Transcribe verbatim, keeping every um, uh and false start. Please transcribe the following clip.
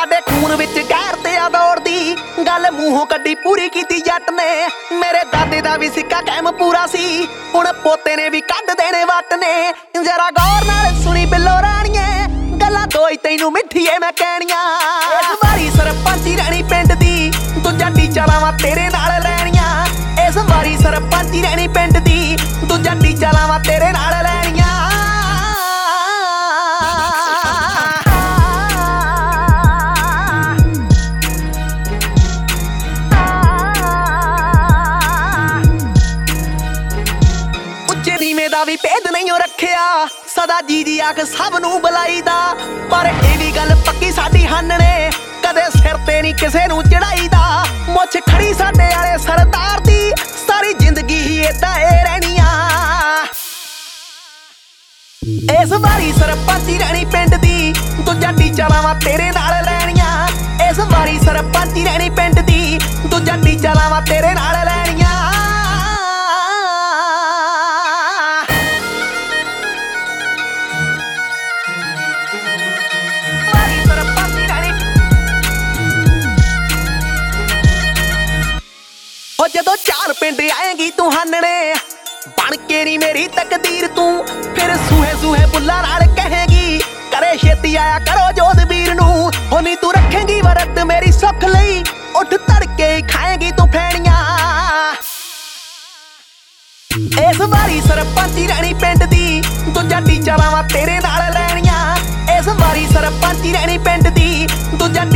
ਸਾਡੇ ਖੂਨ ਵਿੱਚ ਗੈਰ ਤੇ ਆ ਦੌੜਦੀ ਗੱਲ ਮੂੰਹੋਂ ਕੱਢੀ ਪੂਰੀ ਕੀਤੀ ਜੱਟ ਨੇ। ਮੇਰੇ ਦਾਦੇ ਦਾ ਵੀ ਸਿੱਕਾ ਕਾਇਮ ਪੂਰਾ ਸੀ, ਹੁਣ ਪੋਤੇ ਨੇ ਵੀ ਕੱਢ ਦੇਣੇ ਵੱਟ ਨੇ। ਜਰਾ ਗੌਰ ਨਾਲ ਸੁਣੀ ਬਿੱਲੋ ਰਾਣੀਏ, ਗੱਲਾਂ ਦੋ ਹੀ ਤੈਨੂੰ ਮਿੱਠੀਏ ਮੈਂ ਕਹਿਣੀਆਂ। ਇਸ ਵਾਰੀ ਸਰਪੰਚੀ ਰਹਿਣੀ ਪਿੰਡ ਦੀ, ਦੂਜਾ ਟੀਚਾ ਲਾਵਾਂ ਤੇਰੇ ਨਾਲ ਲੈਣੀਆਂ। ਇਸ ਵਾਰੀ ਸਰਪੰਚੀ ਰਹਿਣੀ ਪਿੰਡ ਦੀ, ਦੂਜਾ ਟੀਚਾ ਲਾਵਾਂ ਤੇਰੇ ਨਾਲ ਲੈਣੀਆਂ। ਨੀਵੇਂ ਦਾ ਵੀ ਭੇਦ ਨਹੀਂ ਰੱਖਿਆ, ਸਦਾ ਜੀ ਦੀ ਆਖ ਸਭ ਨੂੰ ਬੁਲਾਈਦਾ। ਪਰ ਇਹ ਵੀ ਗੱਲ ਪੱਕੀ ਸਾਡੀ ਹਾਨਣੇ, ਕਦੇ ਸਿਰ ਤੇ ਨਹੀਂ ਕਿਸੇ ਨੂੰ ਚੜਾਈਦਾ। ਮੁੱਛ ਖੜੀ ਸਾਡੇ ਵਾਲੇ ਸਰਦਾਰ ਦੀ, ਸਾਰੀ ਜ਼ਿੰਦਗੀ ਹੀ ਏਦਾਂ ਏ ਰਹਿਣੀ ਆ। ਇਸ ਵਾਰੀ ਸਰਪੰਚੀ ਰਹਿਣੀ ਪਿੰਡ ਦੀ, ਦੂਜਾ ਟੀਚਾ ਲਾਵਾਂ ਤੇਰੇ ਨਾਲ ਲੈਣੀਆਂ। ਇਸ ਵਾਰੀ ਸਰਪੰਚੀ ਰਹਿਣੀ ਪਿੰਡ ਦੀ, ਦੂਜਾ ਟੀਚਾ ਲਾਵਾਂ ਤੇਰੇ ਨਾਲ ਲੈਣੀਆਂ। ਉਹ ਜਦੋਂ ਚਾਰ ਪਿੰਡ ਆਏਗੀ ਤੂੰ ਹਾਨਣੇ, ਬਣ ਕੇ ਨੀ ਮੇਰੀ ਤਕਦੀਰ ਤੂੰ। ਫਿਰ ਸੂਹੇ ਸੂਹੇ ਬੁੱਲਾਂ ਨਾਲ ਕਹੇਗੀ, ਕਰੇ ਛੇਤੀ ਆਇਆ ਕਰੋ ਜੋਧਵੀਰ ਨੂੰ। ਹੋ ਨੀ ਤੂੰ ਰੱਖੇਂਗੀ ਵਰਤ ਮੇਰੀ ਸੁੱਖ ਲਈ, ਉੱਠ ਤੜਕੇ ਹੀ ਖਾਏਗੀ ਤੂੰ ਫੈਣੀਆਂ। ਇਸ ਵਾਰੀ ਸਰਪੰਚੀ ਰਹਿਣੀ ਪਿੰਡ ਦੀ, ਦੂਜਾ ਟੀਚਾ ਲਾਵਾਂ ਤੇਰੇ ਨਾਲ ਲੈਣੀਆਂ। ਇਸ ਵਾਰੀ ਸਰਪੰਚੀ ਰਹਿਣੀ ਪਿੰਡ ਦੀ, ਦੂਜਾ